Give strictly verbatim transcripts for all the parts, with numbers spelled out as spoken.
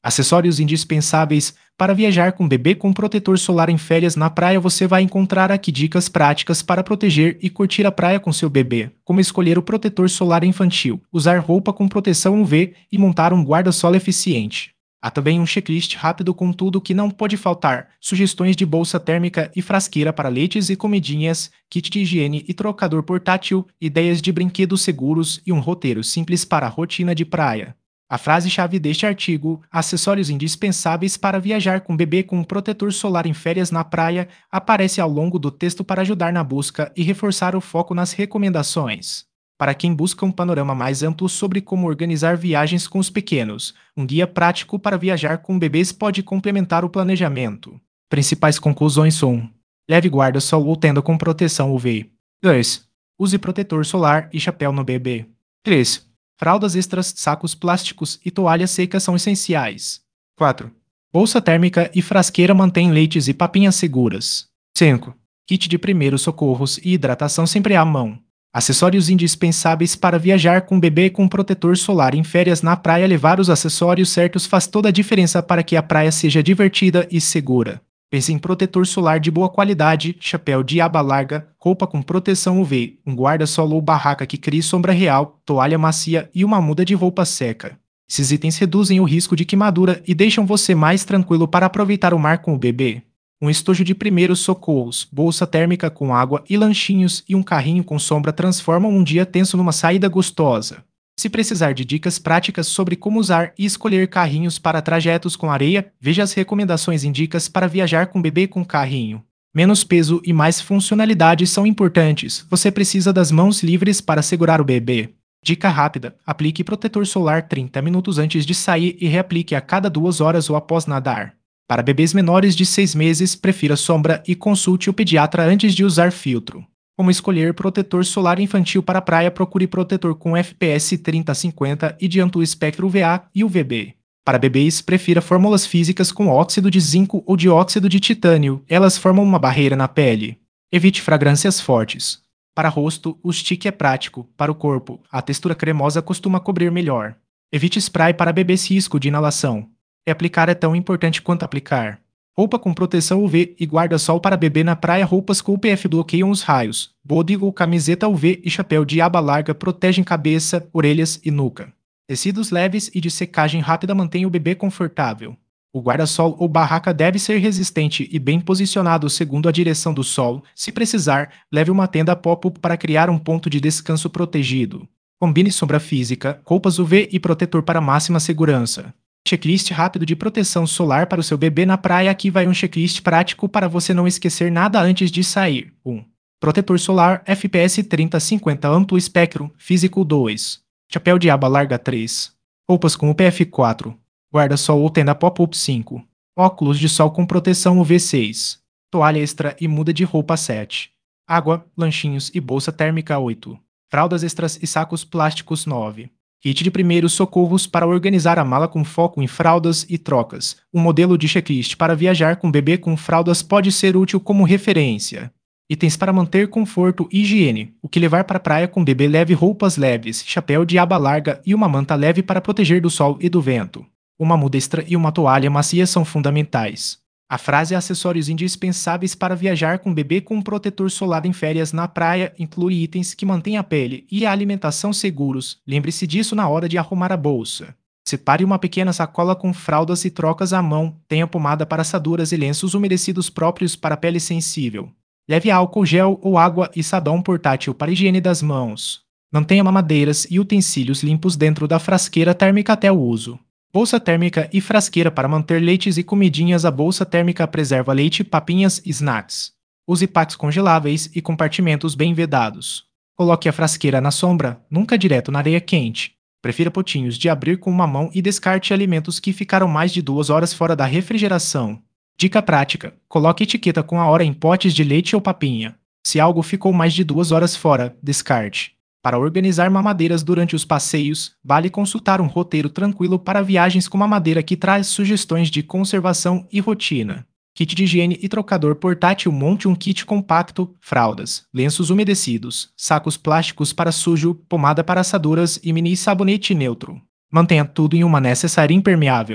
Acessórios indispensáveis para viajar com bebê com protetor solar em férias na praia. Você vai encontrar aqui dicas práticas para proteger e curtir a praia com seu bebê, como escolher o protetor solar infantil, usar roupa com proteção U V e montar um guarda-sol eficiente. Há também um checklist rápido com tudo que não pode faltar, sugestões de bolsa térmica e frasqueira para leites e comidinhas, kit de higiene e trocador portátil, ideias de brinquedos seguros e um roteiro simples para a rotina de praia. A frase-chave deste artigo, acessórios indispensáveis para viajar com bebê com protetor solar em férias na praia, aparece ao longo do texto para ajudar na busca e reforçar o foco nas recomendações. Para quem busca um panorama mais amplo sobre como organizar viagens com os pequenos, um guia prático para viajar com bebês pode complementar o planejamento. Principais conclusões são: leve guarda-sol ou tenda com proteção U V. dois. Use protetor solar e chapéu no bebê. três. Fraldas extras, sacos plásticos e toalhas secas são essenciais. quatro. Bolsa térmica e frasqueira mantêm leites e papinhas seguras. cinco. Kit de primeiros socorros e hidratação sempre à mão. Acessórios indispensáveis para viajar com bebê com protetor solar em férias na praia. Levar os acessórios certos faz toda a diferença para que a praia seja divertida e segura. Pense em protetor solar de boa qualidade, chapéu de aba larga, roupa com proteção U V, um guarda-sol ou barraca que crie sombra real, toalha macia e uma muda de roupa seca. Esses itens reduzem o risco de queimadura e deixam você mais tranquilo para aproveitar o mar com o bebê. Um estojo de primeiros socorros, bolsa térmica com água e lanchinhos e um carrinho com sombra transformam um dia tenso numa saída gostosa. Se precisar de dicas práticas sobre como usar e escolher carrinhos para trajetos com areia, veja as recomendações em dicas para viajar com bebê com carrinho. Menos peso e mais funcionalidade são importantes. Você precisa das mãos livres para segurar o bebê. Dica rápida: aplique protetor solar trinta minutos antes de sair e reaplique a cada duas horas ou após nadar. Para bebês menores de seis meses, prefira sombra e consulte o pediatra antes de usar filtro. Como escolher protetor solar infantil para a praia? Procure protetor com F P S trinta a cinquenta e de amplo espectro U V A e U V B. Para bebês, prefira fórmulas físicas com óxido de zinco ou dióxido de titânio. Elas formam uma barreira na pele. Evite fragrâncias fortes. Para rosto, o stick é prático. Para o corpo, a textura cremosa costuma cobrir melhor. Evite spray para bebês. Risco de inalação. E aplicar é tão importante quanto aplicar. Roupa com proteção U V e guarda-sol para bebê na praia. Roupas com U P F bloqueiam os raios. Body ou camiseta U V e chapéu de aba larga protegem cabeça, orelhas e nuca. Tecidos leves e de secagem rápida mantêm o bebê confortável. O guarda-sol ou barraca deve ser resistente e bem posicionado segundo a direção do sol. Se precisar, leve uma tenda pop-up para criar um ponto de descanso protegido. Combine sombra física, roupas U V e protetor para máxima segurança. Checklist rápido de proteção solar para o seu bebê na praia. Aqui vai um checklist prático para você não esquecer nada antes de sair. um. Protetor solar F P S trinta a cinquenta amplo espectro, físico dois. Chapéu de aba larga três. Roupas com U P F quatro. Guarda-sol ou tenda pop-up cinco. Óculos de sol com proteção U V seis. Toalha extra e muda de roupa sete. Água, lanchinhos e bolsa térmica oito. Fraldas extras e sacos plásticos nove. Kit de primeiros socorros para organizar a mala com foco em fraldas e trocas. Um modelo de checklist para viajar com bebê com fraldas pode ser útil como referência. Itens para manter conforto e higiene. O que levar para a praia com bebê? Leve roupas leves, chapéu de aba larga e uma manta leve para proteger do sol e do vento. Uma muda extra e uma toalha macia são fundamentais. A frase acessórios indispensáveis para viajar com bebê com protetor solar em férias na praia inclui itens que mantêm a pele e a alimentação seguros. Lembre-se disso na hora de arrumar a bolsa. Separe uma pequena sacola com fraldas e trocas à mão. Tenha pomada para assaduras e lenços umedecidos próprios para pele sensível. Leve álcool gel ou água e sabão portátil para higiene das mãos. Mantenha mamadeiras e utensílios limpos dentro da frasqueira térmica até o uso. Bolsa térmica e frasqueira para manter leites e comidinhas. A bolsa térmica preserva leite, papinhas e snacks. Use packs congeláveis e compartimentos bem vedados. Coloque a frasqueira na sombra, nunca direto na areia quente. Prefira potinhos de abrir com uma mão e descarte alimentos que ficaram mais de duas horas fora da refrigeração. Dica prática: coloque etiqueta com a hora em potes de leite ou papinha. Se algo ficou mais de duas horas fora, descarte. Para organizar mamadeiras durante os passeios, vale consultar um roteiro tranquilo para viagens com mamadeira que traz sugestões de conservação e rotina. Kit de higiene e trocador portátil. Monte um kit compacto, fraldas, lenços umedecidos, sacos plásticos para sujo, pomada para assaduras e mini sabonete neutro. Mantenha tudo em uma necessaire impermeável.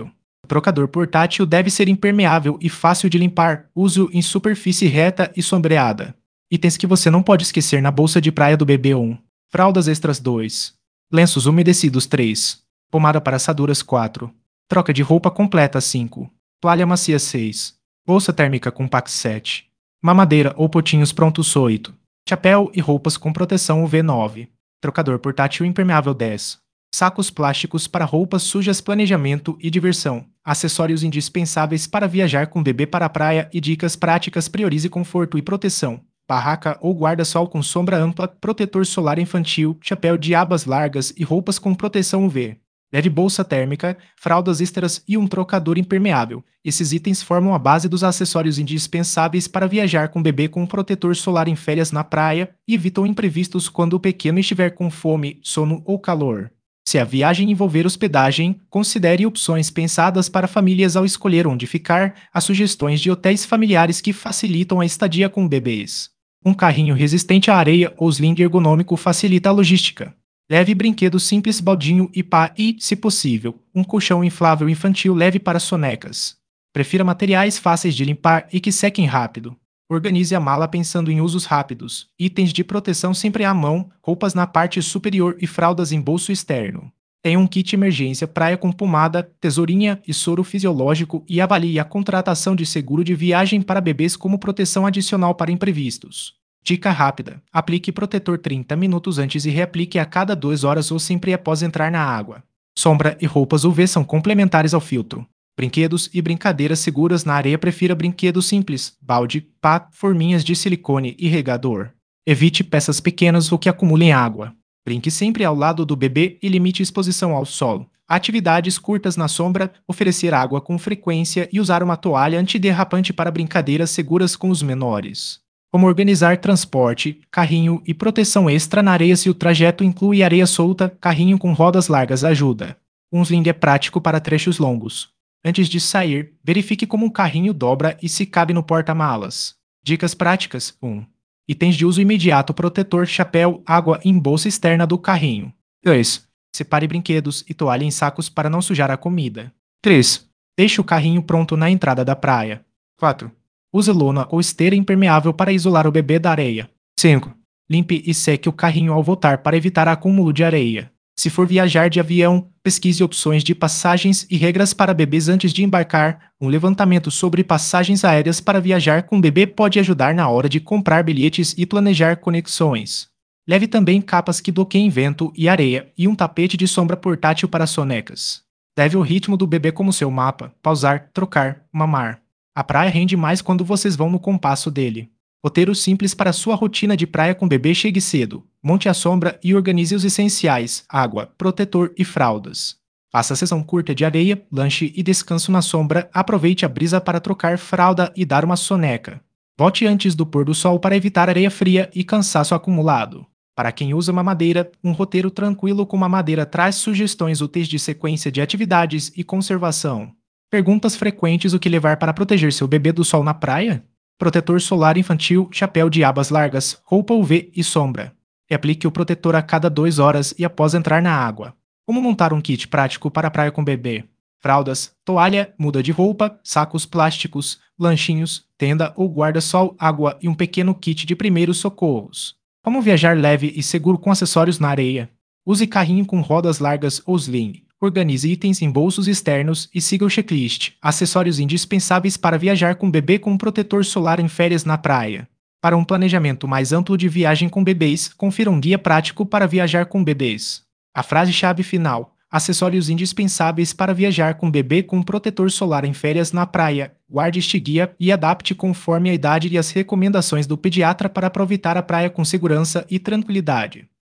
O trocador portátil deve ser impermeável e fácil de limpar. Use-o em superfície reta e sombreada. Itens que você não pode esquecer na bolsa de praia do bebê um. Fraldas extras dois. Lenços umedecidos três. Pomada para assaduras quatro. Troca de roupa completa cinco. Toalha macia seis. Bolsa térmica Compact sete. Mamadeira ou potinhos prontos oito. Chapéu e roupas com proteção U V nove. Trocador portátil impermeável dez. Sacos plásticos para roupas sujas, planejamento e diversão. Acessórios indispensáveis para viajar com bebê para a praia e dicas práticas. Priorize conforto e proteção. Barraca ou guarda-sol com sombra ampla, protetor solar infantil, chapéu de abas largas e roupas com proteção U V. Leve bolsa térmica, fraldas extras e um trocador impermeável. Esses itens formam a base dos acessórios indispensáveis para viajar com bebê com protetor solar em férias na praia e evitam imprevistos quando o pequeno estiver com fome, sono ou calor. Se a viagem envolver hospedagem, considere opções pensadas para famílias ao escolher onde ficar. Há sugestões de hotéis familiares que facilitam a estadia com bebês. Um carrinho resistente à areia ou sling ergonômico facilita a logística. Leve brinquedos simples, baldinho e pá e, se possível, um colchão inflável infantil leve para sonecas. Prefira materiais fáceis de limpar e que sequem rápido. Organize a mala pensando em usos rápidos. Itens de proteção sempre à mão, roupas na parte superior e fraldas em bolso externo. Tenha um kit emergência praia com pomada, tesourinha e soro fisiológico e avalie a contratação de seguro de viagem para bebês como proteção adicional para imprevistos. Dica rápida: aplique protetor trinta minutos antes e reaplique a cada duas horas ou sempre após entrar na água. Sombra e roupas U V são complementares ao filtro. Brinquedos e brincadeiras seguras na areia. Prefira brinquedos simples, balde, pá, forminhas de silicone e regador. Evite peças pequenas ou que acumulem água. Brinque sempre ao lado do bebê e limite exposição ao sol. Atividades curtas na sombra, oferecer água com frequência e usar uma toalha antiderrapante para brincadeiras seguras com os menores. Como organizar transporte, carrinho e proteção extra na areia. Se o trajeto inclui areia solta, carrinho com rodas largas ajuda. Um sling é prático para trechos longos. Antes de sair, verifique como um carrinho dobra e se cabe no porta-malas. Dicas práticas: um. Itens de uso imediato: protetor, chapéu, água em bolsa externa do carrinho. dois. Separe brinquedos e toalha em sacos para não sujar a comida. três. Deixe o carrinho pronto na entrada da praia. quatro. Use lona ou esteira impermeável para isolar o bebê da areia. cinco. Limpe e seque o carrinho ao voltar para evitar acúmulo de areia. Se for viajar de avião, pesquise opções de passagens e regras para bebês antes de embarcar. Um levantamento sobre passagens aéreas para viajar com bebê pode ajudar na hora de comprar bilhetes e planejar conexões. Leve também capas que bloqueiem vento e areia e um tapete de sombra portátil para sonecas. Leve o ritmo do bebê como seu mapa: pausar, trocar, mamar. A praia rende mais quando vocês vão no compasso dele. Roteiro simples para sua rotina de praia com bebê. Chegue cedo, monte a sombra e organize os essenciais: água, protetor e fraldas. Faça a sessão curta de areia, lanche e descanso na sombra. Aproveite a brisa para trocar fralda e dar uma soneca. Volte antes do pôr do sol para evitar areia fria e cansaço acumulado. Para quem usa mamadeira, um roteiro tranquilo com mamadeira traz sugestões úteis de sequência de atividades e conservação. Perguntas frequentes: o que levar para proteger seu bebê do sol na praia? Protetor solar infantil, chapéu de abas largas, roupa U V e sombra. E aplique o protetor a cada duas horas e após entrar na água. Como montar um kit prático para a praia com bebê? Fraldas, toalha, muda de roupa, sacos plásticos, lanchinhos, tenda ou guarda-sol, água e um pequeno kit de primeiros socorros. Como viajar leve e seguro com acessórios na areia? Use carrinho com rodas largas ou sling. Organize itens em bolsos externos e siga o checklist: acessórios indispensáveis para viajar com bebê com protetor solar em férias na praia. Para um planejamento mais amplo de viagem com bebês, confira um guia prático para viajar com bebês. A frase-chave final: acessórios indispensáveis para viajar com bebê com protetor solar em férias na praia. Guarde este guia e adapte conforme a idade e as recomendações do pediatra para aproveitar a praia com segurança e tranquilidade.